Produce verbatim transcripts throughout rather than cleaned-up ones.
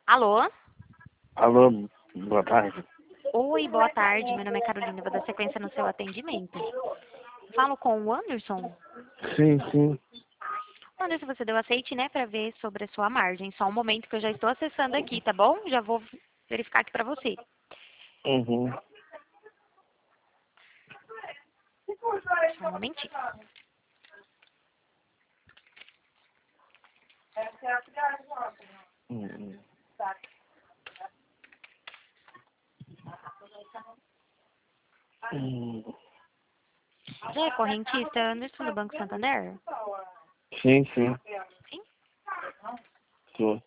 Alô? Alô, boa tarde. Oi, boa tarde. Meu nome é Carolina. Vou dar sequência no seu atendimento. Falo com o Anderson. Sim, sim. Anderson, você deu aceite, né, para ver sobre a sua margem. Só um momento que eu já estou acessando aqui, tá bom? Já vou verificar aqui para você. Uhum. Só um momentinho. Uhum. Uhum. Já é correntista Anderson do Banco Santander? Sim, sim. Sim? Tô.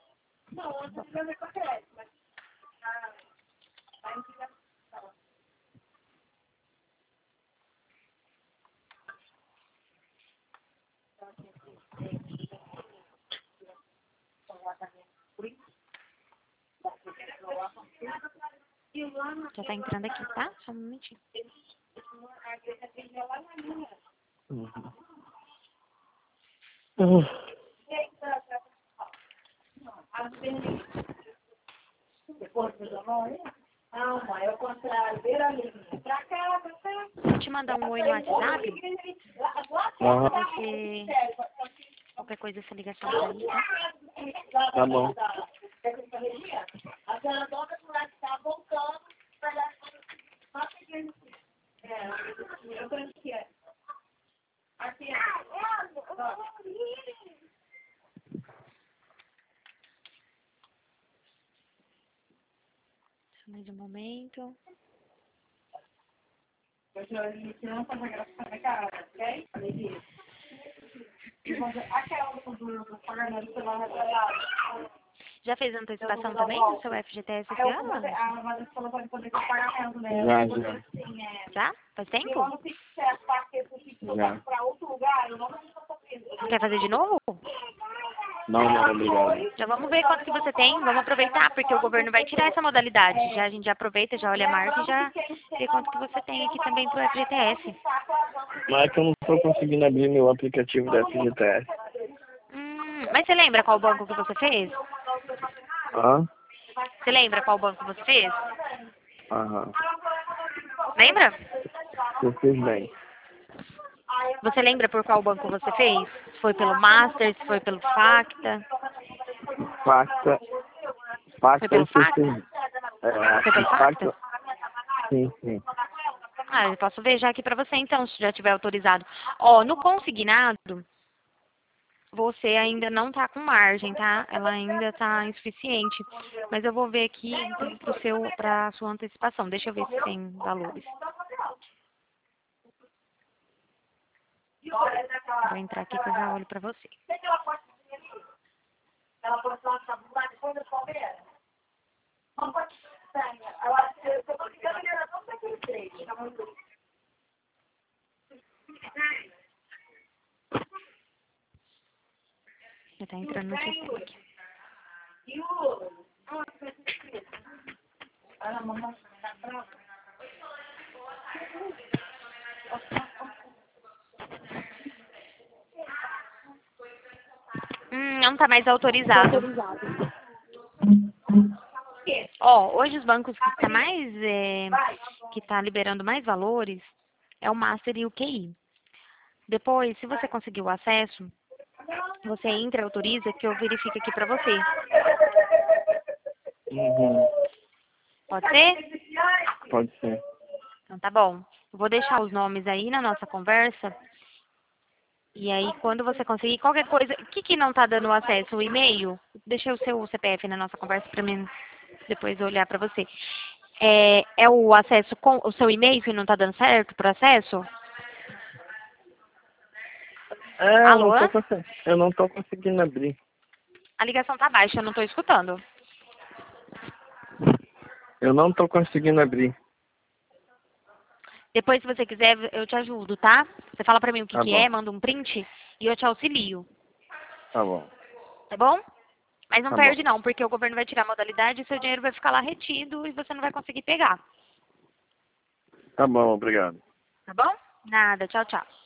Já tá entrando aqui, tá? Só um momentinho. Uhum. Uhum. Vou te mandar um oi no WhatsApp. Aham. Você... Qualquer coisa, essa ligação tá aí, tá? Tá bom. Só mais um momento. Já fez antecipação também do seu F G T S esse ano, Anderson? Já, já. Já? Faz tempo? Já. Quer fazer de novo? Não, não, obrigado. Já vamos ver quanto que você tem. Vamos aproveitar, porque o governo vai tirar essa modalidade. Já, a gente já aproveita, já olha a marca e já vê quanto que você tem aqui também pro F G T S. Mas é que eu não tô conseguindo abrir meu aplicativo da F G T S. Hum, mas você lembra qual banco que você fez? Hã? Você lembra qual banco você fez? Aham. Lembra? Você fez bem. Você lembra por qual banco você fez? Se foi pelo Master, se foi pelo Facta? Pacta. Foi Pacta pelo eu sei Facta? que... É, acho Foi que pelo Facta? Pacta... Sim, sim. Ah, eu posso ver já aqui pra você então, se já tiver autorizado. Ó, no consignado, você ainda não tá com margem, tá? Ela ainda tá insuficiente. Mas eu vou ver aqui então, pro seu, pra sua antecipação. Deixa eu ver se tem valores. Vou entrar aqui que eu já olho pra você. Já tá entrando no sistema aqui. Hum, não tá mais autorizado. Ó, hoje os bancos que tá mais, é, que tá liberando mais valores é o Master e o Q I. Depois, se você conseguir o acesso, você entra e autoriza que eu verifico aqui pra você. Uhum. Pode ser? Pode ser. Então tá bom. Eu vou deixar os nomes aí na nossa conversa. E aí, quando você conseguir qualquer coisa, o que que não tá dando acesso? O e-mail? Deixa o seu C P F na nossa conversa pra mim depois eu olhar pra você. É, é o acesso com o seu e-mail que não tá dando certo pro acesso? É, eu não Alô? tô conseguindo. Eu não tô conseguindo abrir. A ligação tá baixa, eu não tô escutando. Eu não tô conseguindo abrir. Depois, se você quiser, eu te ajudo, tá? Você fala pra mim o que Tá que bom. é, manda um print e eu te auxilio, Tá bom. tá bom? Mas não Tá bom. perde não, porque o governo vai tirar a modalidade e seu dinheiro vai ficar lá retido e você não vai conseguir pegar, Tá bom, obrigado. tá bom? Nada, tchau, tchau.